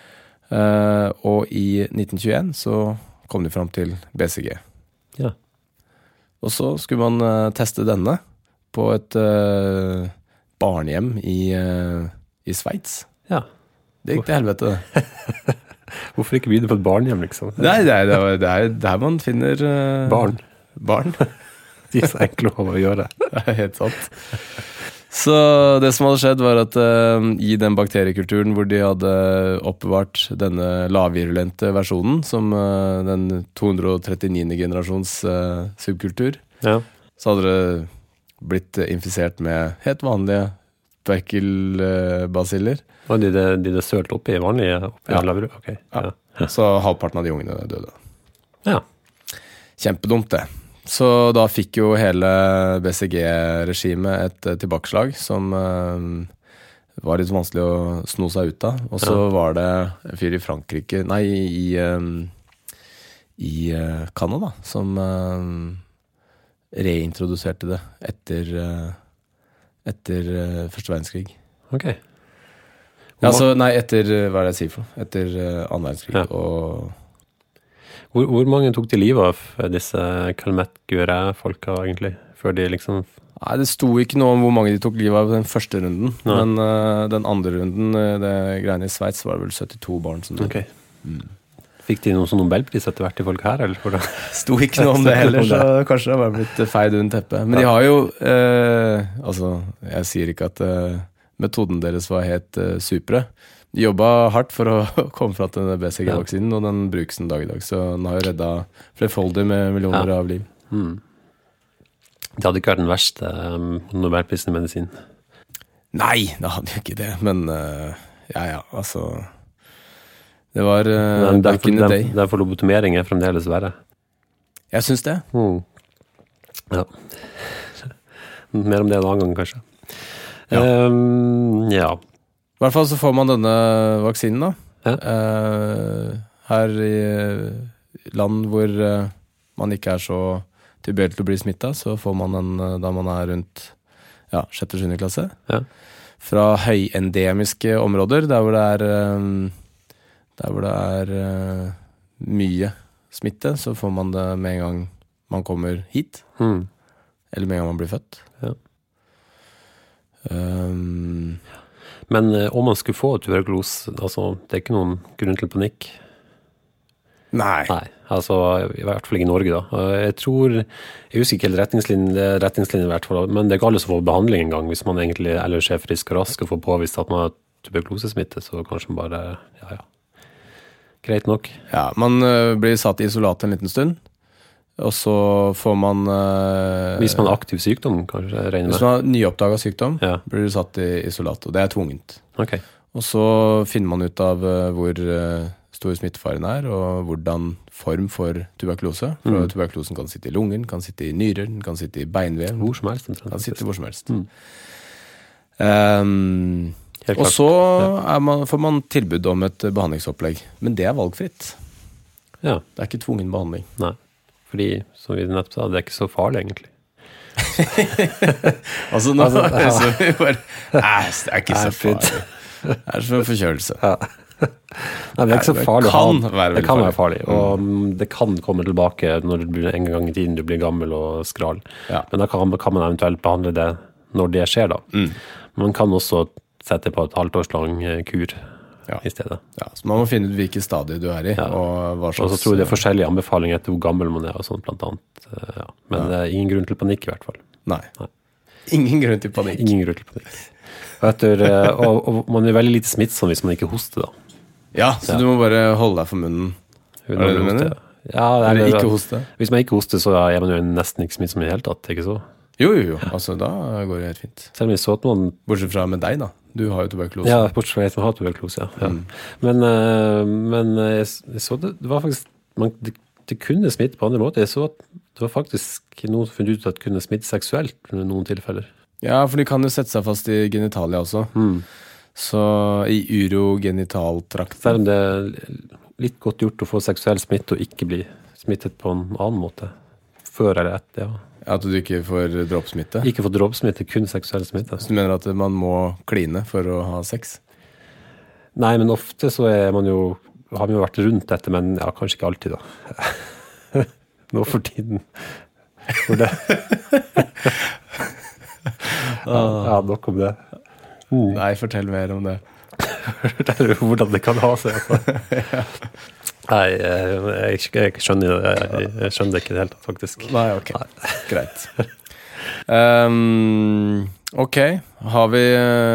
Og i 1921 så kom de fram til BCG. Ja. Og så skulle man teste denne på et barnehjem i Sveits. Ja. Det gikk til helvete. Hvorfor ikke begynne på et barnehjem, liksom? Nei, det er der man finner barn. De er så enkle å gjøre. Det er helt sant. Så det som hadde skjedd var at i den bakteriekulturen hvor de hadde oppbevart denne lavvirulente versjonen, som den 239. generasjons subkultur, så hadde det blitt infisert med helt vanlige tuberkelbasiller. Og de det sølt oppi vanlige? Lavvirulente? Okay. Ja. Så halvparten av de ungene døde. Ja. Kjempedumt det. Så da fikk jo hele BCG-regimet et tilbakeslag som var litt vanskelig å sno seg ut av. Og så var det en fyr i Frankrike, i Canada, som reintroduserte det etter første verdenskrig. Ok. Etter, hva er det jeg sier for noe? Etter andre verdenskrig, og... Hvor mange tok de livet av disse Calmette-Guérin-folka egentlig, før de liksom... Nei, det sto ikke noe om hvor mange de tok livet av den første runden, men den andre runden, det greiene i Sveits, var det vel 72 barn som døde. Okay. Fikk de noen sånn Nobelpris etter hvert, de folk her, eller hvordan? Sto ikke noe om det heller, så kanskje det var blitt feid under teppet. Men de har jo, jeg sier ikke at metoden deres var helt supre. De jobbet hardt for å komme fra til denne BCG-vaksinen, og den brukes en dag i dag, så den har jo reddet flerfoldig med millioner av liv. Det hadde ikke vært den verste Nobelprisen i medisin. Nei, det hadde jo ikke det, men altså det var back in the day. Derfor lobotomering er fremdeles verre. Jeg synes det. Ja. Mer om det en annen gang, kanskje. Ja. I hvert fall så får man denne vaksinen da. Her i land hvor man ikke er så tilbøyelig til å bli smittet, så får man den da man er rundt 6.-7. klasse. Ja. Fra høyendemiske områder, der hvor det er mye smitte, så får man det med en gang man kommer hit. Eller med en gang man blir født. Ja. Men om man skulle få tuberkulose, altså, det er ikke noen grunn til panikk? Nei, altså, i hvert fall ikke i Norge da. Jeg husker ikke helt retningslinjen i hvert fall, men det er ikke alle som får behandling en gang, hvis man egentlig ellers er frisk og rask og får påvist at man har tuberkulosesmitte, så kanskje man bare, greit nok. Ja, man blir satt i isolat en liten stund, og så får man... hvis man har aktiv sykdom, kanskje regner med? Hvis man har nyoppdaget sykdom, blir du satt i isolat, og det er tvungent. Okay. Og så finner man ut av hvor stor smittefaren er, og hvordan form for tuberkulose. For tuberkulosen kan sitte i lungen, kan sitte i nyrer, den kan sitte i beinvev. Hvor som helst. Kan sitte hvor som helst. Og så får man tilbud om et behandlingsopplegg. Men det er valgfritt. Ja. Det er ikke tvungen behandling. Nei. Fordi, som vi nettopp sa, det er ikke så farlig, egentlig. Altså, nå så vi bare... det er ikke så farlig. Det er som en forkjølelse. Nei, det er ikke så farlig. Det kan være farlig. Og det kan komme tilbake når du blir en gang i tiden du blir gammel og skral. Ja. Men da kan man eventuelt behandle det når det skjer da. Man kan også sette på et halvtårslang kur i stedet. Ja, så man må finne ut hvilke stadier du er i. Og hva slags... Og så tror jeg det er forskjellige anbefalinger etter hvor gammel man er og sånt blant annet. Men det er ingen grunn til panikk i hvert fall. Nei. Ingen grunn til panikk. Ingen grunn til panikk. Og man er veldig lite smittsom hvis man ikke hoster da. Ja, så du må bare holde deg for munnen. Er det du mener? Ja, eller ikke hoste? Hvis man ikke hoster, så er man jo nesten ikke smittsom i det hele tatt, ikke så? Jo, altså da går det helt fint. Selv om vi så at noen... Bortsett fra med deg da, du har jo tuberkulose. Ja, bortsett fra jeg som har tuberkulose, ja. Men jeg så det var faktisk, det kunne smitte på andre måter. Jeg så at det var faktisk noen som funnet ut at det kunne smitte seksuelt i noen tilfeller. Ja, for de kan jo sette seg fast i genitalia også. Så i urogenitaltrakten. Selv om det er litt godt gjort å få seksuell smitte og ikke bli smittet på en annen måte. Før eller etter, ja. At du ikke får dråpsmitte? Ikke får dråpsmitte, kun seksuell smitte. Så du mener at man må kline for å ha sex? Nei, men ofte så har man jo vært rundt dette, men ja, kanskje ikke alltid da. Nå for tiden. For det. Ja, nok om det. Nei, fortell mer om det. Fortell hvordan det kan ha seg. Ja. Nei, jeg skjønner det. Jeg skjønner det ikke det helt, faktisk. Nei, ok. Nei. Greit. Ok, har vi...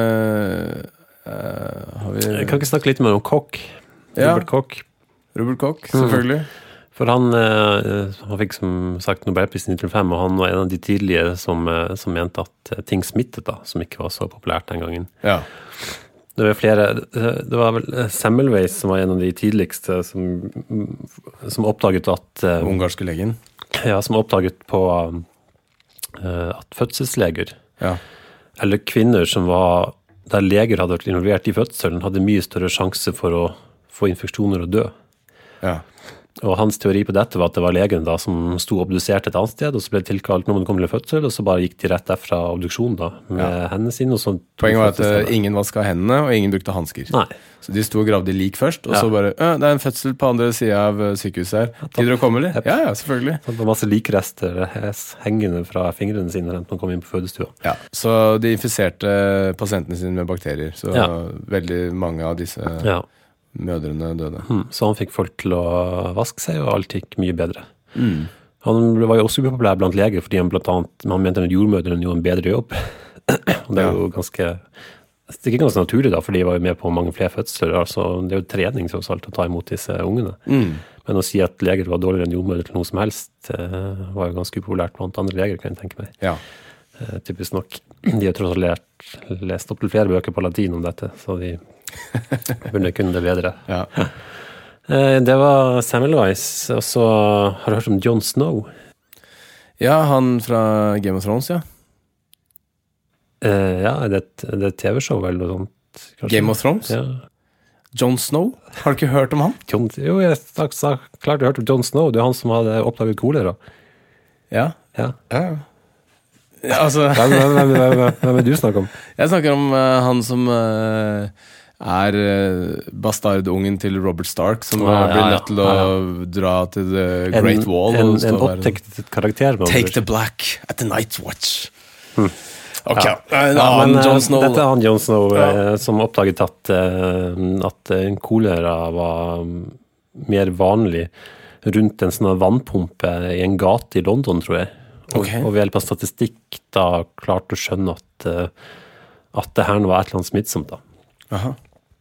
Jeg kan ikke snakke litt mer om Koch. Robert Koch. Robert Koch, selvfølgelig. For han fikk som sagt Nobelprisen i 1905, og han var en av de tidlige som mente at ting smittet da, som ikke var så populært den gangen. Ja. Det var vel Semmelweis som var en av de tidligste som oppdaget at... Ungarske legen? Ja, som oppdaget på at fødselsleger, eller kvinner som var, der leger hadde vært involvert i fødselen, hadde mye større sjanse for å få infeksjoner og dø. Ja. Og hans teori på dette var at det var legen da som sto obdusert et annet sted, og så ble det tilkalt når man kom til fødsel, og så bare gikk de rett derfra obduksjon da, med hendene sine. Poenget var at ingen vasket hendene, og ingen brukte handsker. Nei. Så de sto og gravde lik først, og så bare, det er en fødsel på andre siden av sykehuset her. Gidder du å komme, eller? Ja, selvfølgelig. Det var masse likrester hengende fra fingrene sine når man kom inn på fødestua. Ja, så de infiserte pasientene sine med bakterier, så veldig mange av disse... mødrene døde. Så han fikk folk til å vaske seg, og alt gikk mye bedre. Han var jo også upopulær blant leger, fordi han mente at jordmødrene gjorde en bedre jobb. Og det er jo ganske... Det er ikke ganske naturlig da, for de var jo med på mange flere fødsler, altså det er jo trening så alt å ta imot disse ungene. Men å si at leger var dårligere enn jordmødre til noe som helst, var jo ganske upopulært blant andre leger, kan jeg tenke meg. Ja. Typisk nok. De har tross alt lest opp til flere bøker på latin om dette, så de burde kunne det bedre. Ja. Det var Semmelweis, og så har du hørt om Jon Snow? Ja, han fra Game of Thrones, ja. Ja, er det et TV-show eller noe sånt? Kanskje? Game of Thrones? Ja. Jon Snow? Har du ikke hørt om han? Jo, jeg har klart hørt om Jon Snow. Det er han som hadde oppdaget kolera. Ja. Altså... Hvem er du snakker om? Jeg snakker om han som er bastardungen til Robert Stark, som blir nødt til å dra til The Great Wall. En opptektet karakter. Take the black at the Night's Watch. Ok, Jon Snow. Dette er han Jon Snow som oppdaget at kolera var mer vanlig rundt en sånn vannpumpe i en gate i London, tror jeg. Og ved hjelp av statistikk da klarte å skjønne at det her var et eller annet smittsomt da. Aha.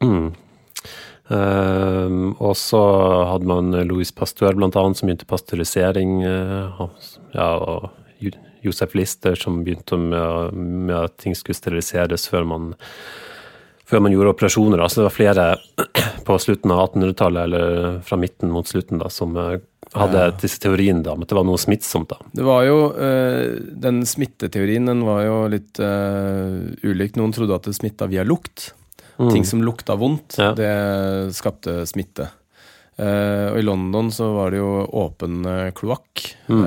Og så hadde man Louis Pasteur blant annet som begynte pasteurisering, og Josef Lister som begynte med at ting skulle steriliseres før man gjorde operasjoner. Altså det var flere på slutten av 1800-tallet, eller fra midten mot slutten da, som hadde disse teorien da, om at det var noe smittsomt da. Det var jo, den smitteteorien, den var jo litt ulik. Noen trodde at det smittet via lukt. Ting som lukta vondt, det skapte smitte. Og i London så var det jo åpen kloakk.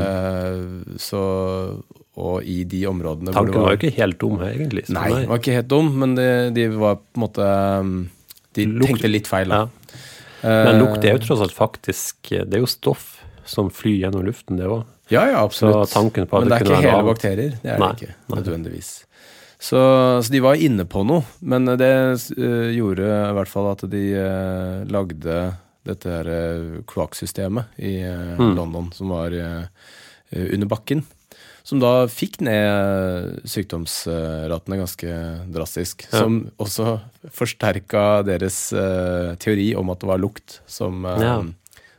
Og i de områdene... Tanken var jo ikke helt dum egentlig. Nei, det var ikke helt dum, men de var på en måte... De tenkte litt feil da. Ja. Men lukt er jo tross alt faktisk, det er jo stoff som flyr gjennom luften, det også. Ja, absolutt. Men det er ikke hele bakterier, det er det ikke, nødvendigvis. Så de var inne på noe, men det gjorde i hvert fall at de lagde dette her kloakksystemet i London, som var under bakken, som da fikk ned sykdomsratene ganske drastisk, som også forsterket deres teori om at det var lukt som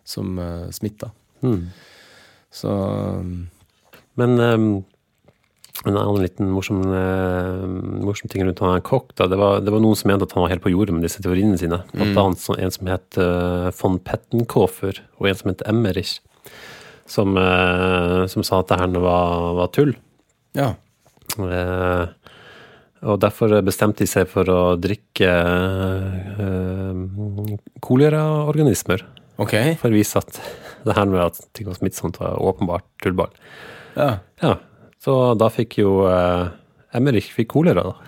smittet. Så... Men En annen liten morsom ting rundt han kokk, da. Det var noen som mente at han var helt på jordet med disse teoriene sine. Blant annet en som het von Pettenkofer, og en som het Emmerich, som sa at det her var tull. Ja. Og derfor bestemte de seg for å drikke koleraorganismer. Ok. For å vise at det her med at ting var smittsomt var åpenbart tullball. Ja. Ja. Så da fikk jo Emmerich fikk kolera da.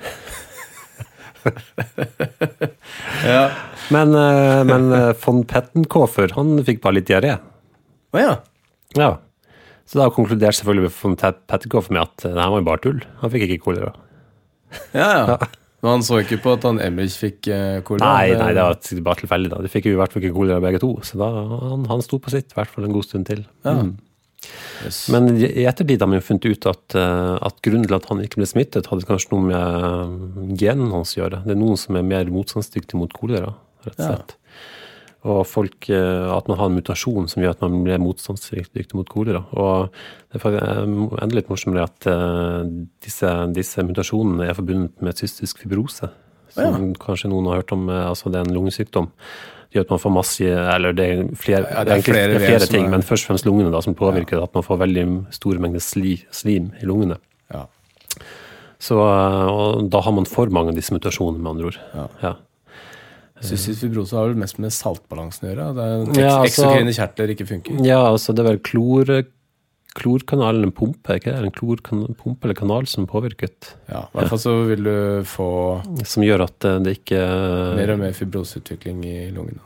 Ja. Men von Pettenkofer, han fikk bare litt diaré. Åja. Ja. Så da konkluderte selvfølgelig von Pettenkofer med at det her var jo bare tull. Han fikk ikke kolera. Ja. Men han så ikke på at han Emmerich fikk kolera? Nei, det var bare tilfeldig da. De fikk jo i hvert fall ikke kolera begge to, så da han sto på sitt, i hvert fall en god stund til. Ja. Yes. Men i ettertid har man jo funnet ut at grunnen til at han ikke ble smittet hadde kanskje noe med genen hans å gjøre. Det er noen som er mer motstandsdyktige mot kolera, rett og slett. Og at man har en mutasjon som gjør at man blir motstandsdyktig mot kolera. Og det er enda litt morsommere at disse mutasjonene er forbundet med cystisk fibrose, som kanskje noen har hørt om, altså det er en lungesykdom. Det gjør at man får masse, eller det er flere ting, men først og fremst lungene da, som påvirker at man får veldig store mengder slim i lungene. Ja. Så og da har man for mange av disse mutasjonene med andre ord. Ja. Cystisk fibrose har vel mest med saltbalansen å gjøre. Det er eksokrine kjertler ikke funker. Ja, altså det er vel klorkanalen en pumpe, ikke det? En klorpumpe eller kanal som påvirket. Ja, i hvert fall så vil du få som gjør at det ikke mer og mer fibroseutvikling i lungene.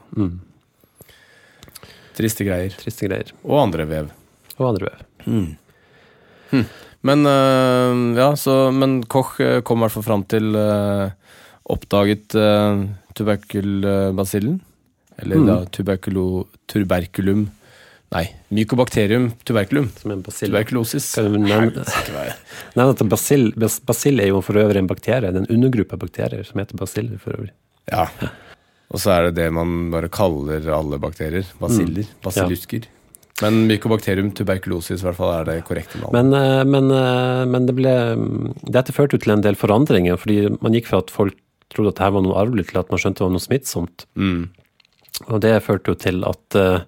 Triste greier. Og andre vev. Men men Koch kom i hvert fall fram til oppdaget tuberkulbacillen, eller da tuberculum. Nei, Mycobacterium tuberculum. Som en basil. Tuberkulosis. Nei, basil er jo for øvrig en bakterie. Det er en undergruppe av bakterier som heter basiller for øvrig. Ja, og så er det man bare kaller alle bakterier. Basiller, basilusker. Men Mycobacterium tuberculosis i hvert fall er det korrekte navnet. Men dette førte til en del forandringer, fordi man gikk fra at folk trodde at dette var noe arvelig til at man skjønte det var noe smittsomt. Og det førte jo til at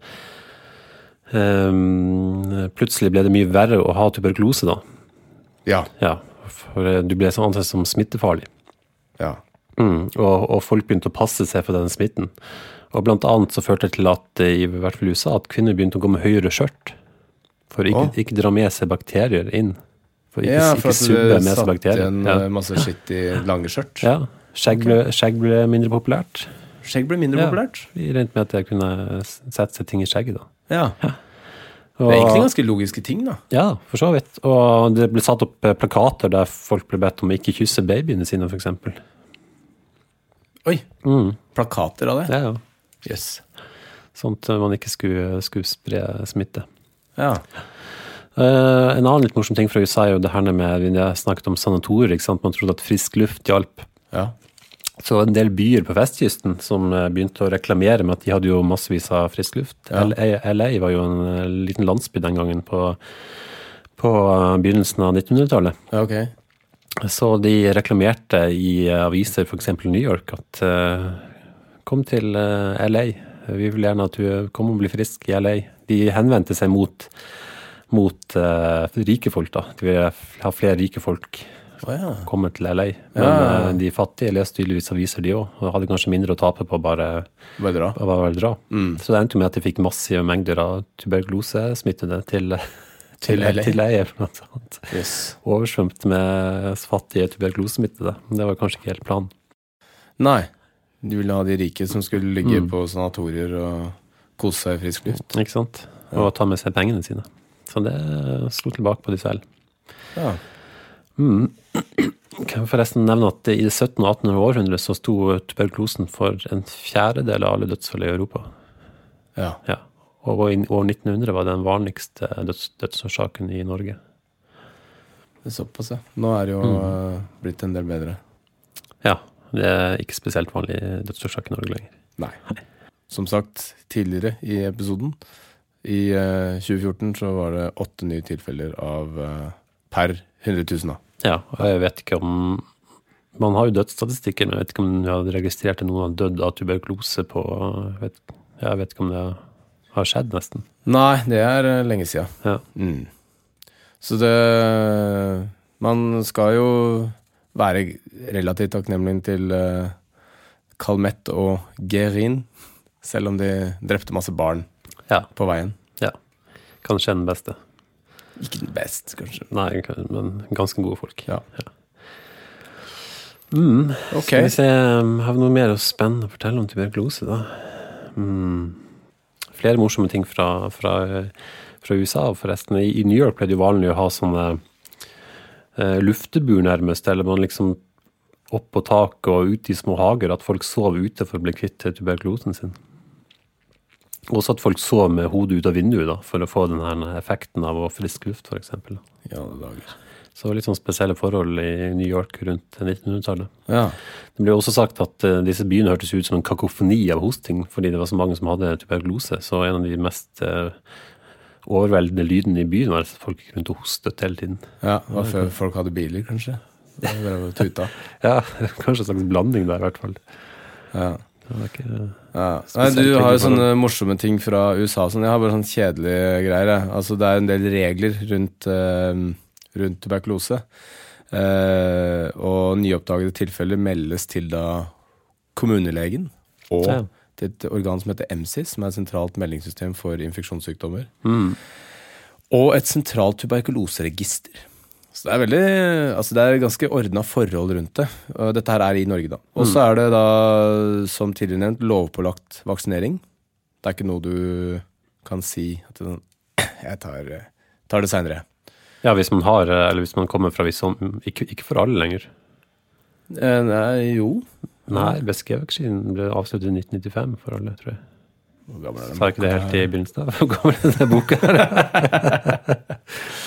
plutselig ble det mye verre å ha tuberkulose da. Ja, for du ble så ansett som smittefarlig. Ja. Og folk begynte å passe seg for den smitten. Og blant annet så førte det til at, i hvert fall i USA, at kvinner begynte å gå med høyere skjørt. For ikke dra med seg bakterier inn. For ikke subbe med seg bakterier. Ja, for at det satt en masse skitt i lange skjørt. Ja, skjegg ble mindre populært. Skjegg ble mindre populært? Vi regnet med at jeg kunne sette seg ting i skjegget da. Ja. Det er egentlig ganske logiske ting da. Ja, for så vidt. Og det ble satt opp plakater der folk ble bedt om å ikke kysse babyene sine, for eksempel. Oi, plakater av det? Ja. Yes. Sånn at man ikke skulle spre smitte. Ja. En annen litt morsom ting fra USA er jo det her med, vi har snakket om sanatorier, ikke sant? Man trodde at frisk luft hjalp. Ja. Så en del byer på vestkysten som begynte å reklamere med at de hadde jo massevis av frisk luft. Ja. LA var jo en liten landsby den gangen på begynnelsen av 1900-tallet. Ja, ok. Så de reklamerte i aviser, for eksempel New York, at kom til LA, vi vil gjerne at du kommer og blir frisk i LA. De henvendte seg mot rike folk da. De ville ha flere rike folk komme til LA. Men de fattige leste tydeligvis aviser de også, og hadde kanskje mindre å tape på bare dra. Så det endte med at de fikk massive mengder av tuberkulosesmittede til LA. Yes. Oversvømt med fattige tuberkulosesmittede. Det var kanskje ikke helt planen. Nei, de ville ha de rike som skulle ligge på sanatorier og kose seg i frisk luft. Ikke sant? Og ta med seg pengene sine. Så det slo tilbake på de selv. Ja. Kan jeg forresten nevne at i det 17. og 18. århundre så sto tuberkulosen for 1/4 av alle dødsfall i Europa. Ja. Og i år 1900 var det den vanligste dødsårsaken i Norge. Det er såpass, ja. Nå er det jo blitt en del bedre. Ja, det er ikke spesielt vanlig dødsårsak i Norge lenger. Nei. Som sagt tidligere i episoden, i 2014 så var det 8 nye tilfeller av per 100 000 da. Ja, og jeg vet ikke om... Man har jo dødsstatistikker, men jeg vet ikke om vi har registrert at noen har dødd av tuberkulose på... Jeg vet ikke om det har skjedd nesten. Nei, det lenge siden. Ja. Så det... Man skal jo være relativt takknemlig til Calmette og Guérin, selv om de drepte masse barn på veien. Ja, kanskje den beste. Ikke den beste, kanskje. Nei, men ganske gode folk. Ja. Okay. Skal vi se, har vi noe mer spennende å fortelle om tuberkulose da? Flere morsomme ting fra USA forresten. I New York ble det jo vanlig å ha sånne luftebur nærmest, eller man liksom opp på taket og ut i små hager, at folk sov ute for å bli kvitt tuberkulosen sin. Også at folk sov med hodet ut av vinduet da, for å få den her effekten av å frisk luft, for eksempel. Ja, det dager. Så det var litt sånn spesielle forhold i New York rundt 1900-tallet. Ja. Det ble også sagt at disse byene hørtes ut som en kakofoni av hosting, fordi det var så mange som hadde tuberkulose. Så en av de mest overveldende lydene i byen var at folk gikk rundt og hostet hele tiden. Ja, og før folk hadde biler, kanskje? Det var tuta. Ja, kanskje en slags blanding der i hvert fall. Ja. Nei, du har jo sånne morsomme ting fra USA. Jeg har bare sånne kjedelige greier. Altså, det en del regler rundt tuberkulose. Og nyoppdagede tilfeller meldes til da kommunelegen og til et organ som heter MSIS, som et sentralt meldingssystem for infeksjonssykdommer. Og et sentralt tuberkuloseregister. Så det veldig, altså det ganske ordnet forhold rundt det. Og dette her i Norge da. Og så det da, som tidligere nevnt, lovpålagt vaksinering. Det ikke noe du kan si at jeg tar det senere. Ja, hvis man har, eller hvis man kommer fra ikke for alle lenger. Nei, jo. Nei, BSG-vaksinen ble avsluttet i 1995 for alle, tror jeg. Hvor gammel den? Sa ikke det helt i begynnelsen av? Hvor gammel den boka her?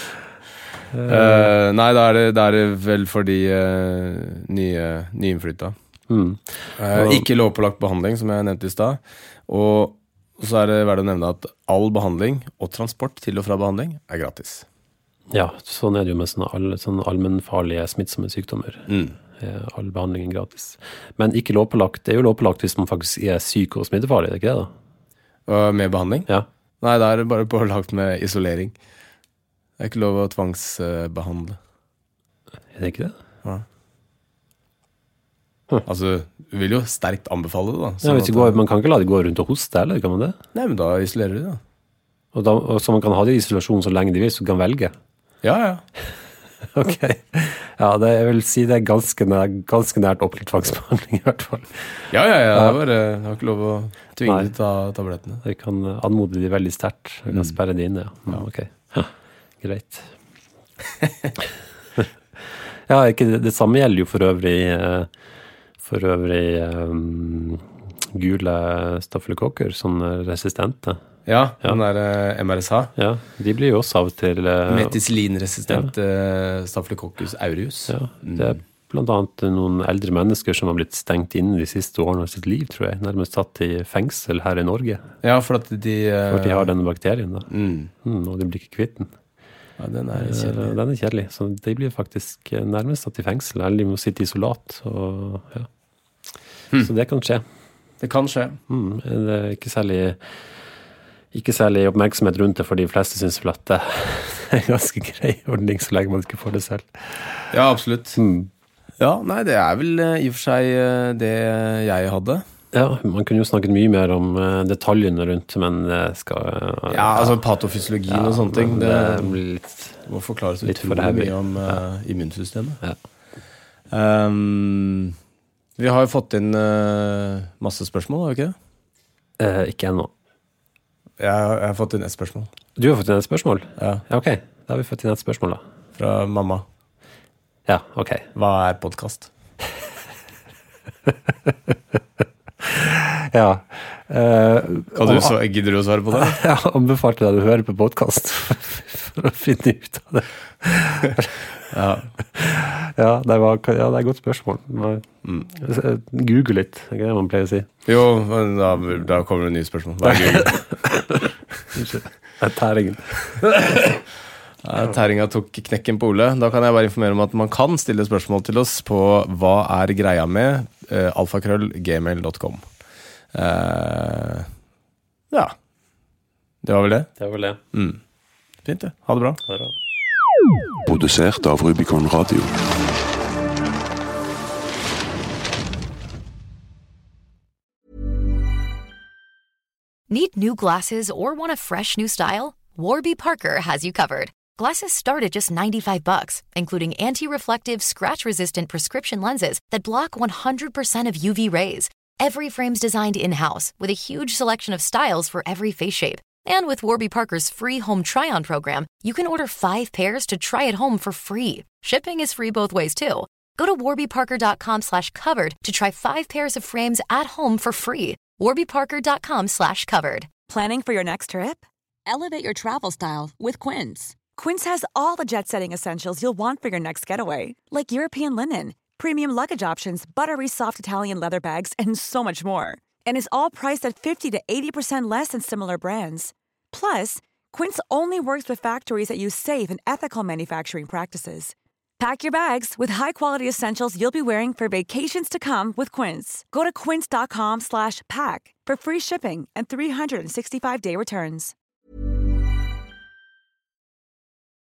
Nei, det vel for de nyinnflytta. Ikke lovpålagt behandling, som jeg nevnte i sted. Og så det verdt å nevne at all behandling og transport til og fra behandling gratis. Ja, sånn det jo med sånne allmennfarlige smittsomme sykdommer. All behandling gratis. Men ikke lovpålagt. Det jo lovpålagt hvis man faktisk syk og smittefarlig, det ikke det da? Og med behandling? Ja. Nei, det det bare pålagt med isolering. Det ikke lov å tvangsbehandle. Det ikke det? Ja. Altså, du vil jo sterkt anbefale det da. Ja, hvis man kan ikke la det gå rundt og hoste, eller kan man det? Nei, men da isolerer du da. Og så man kan ha det i isolasjon så lenge de vil, så du kan velge? Ja. Ok. Ja, det jeg vil si det ganske nært opp til tvangsbehandling i hvert fall. Ja. Jeg har ikke lov å tvinge de til å ta tablettene. Jeg kan anmode de veldig sterkt. Jeg kan sperre de inne, ja. Ok. Greit. Ja, det samme gjelder jo for øvrig gule stafylokokker, sånne resistente. Ja, den MRSA. Ja, de blir jo også av til... Meticillinresistent Staphylococcus aureus. Ja, det blant annet noen eldre mennesker som har blitt stengt inne de siste årene av sitt liv, tror jeg. Nærmest satt i fengsel her i Norge. Ja, for at de har denne bakterien da. Og de blir ikke kvitt den. Ja, den kjedelig. Den kjedelig, så de blir faktisk nærmest satt i fengsel, eller de må sitte isolat, og ja. Så det kan skje. Det kan skje. Det ikke særlig oppmerksomhet rundt det, for de fleste synes vel at det en ganske grei ordning, så lenge man ikke får det selv. Ja, absolutt. Ja, nei, det vel i og for seg det jeg hadde. Ja, man kunne jo snakket mye mer om detaljene rundt, men det skal... Ja, altså patofysiologien og sånne ting. Det blir litt... Det må forklares utrolig mye om immunsystemet. Ja. Vi har jo fått inn masse spørsmål, har vi ikke det? Ikke ennå. Jeg har fått inn et spørsmål. Du har fått inn et spørsmål? Ja. Ok, da har vi fått inn et spørsmål da. Fra mamma. Ja, ok. Hva podcast? Ja. Gidder du å svare på det? Jeg anbefalte deg å høre på podcast for å finne ut av det. Ja, det er et godt spørsmål. Google litt, det det man pleier å si. Jo, da kommer det nye spørsmål. Hva Google? Det tæringen. Terringa tok knekken på Ole. Da kan jeg bare informere om at man kan stille spørsmål til oss på hva er greia med alfakrøll@gmail.com. Ja. Det var vel det? Det var vel det. Fint det. Ha det bra. Ha det bra. Produsert av Rubicon Radio. Need new glasses or want a fresh new style? Warby Parker has you covered. Glasses start at just $95, including anti-reflective, scratch-resistant prescription lenses that block 100% of UV rays. Every frame's designed in-house with a huge selection of styles for every face shape. And with Warby Parker's free home try-on program, you can order 5 pairs to try at home for free. Shipping is free both ways, too. Go to warbyparker.com/covered to try 5 pairs of frames at home for free. warbyparker.com/covered. Planning for your next trip? Elevate your travel style with Quince. Quince has all the jet-setting essentials you'll want for your next getaway, like European linen, premium luggage options, buttery soft Italian leather bags, and so much more. And is all priced at 50 to 80% less than similar brands. Plus, Quince only works with factories that use safe and ethical manufacturing practices. Pack your bags with high-quality essentials you'll be wearing for vacations to come with Quince. Go to quince.com/pack for free shipping and 365-day returns.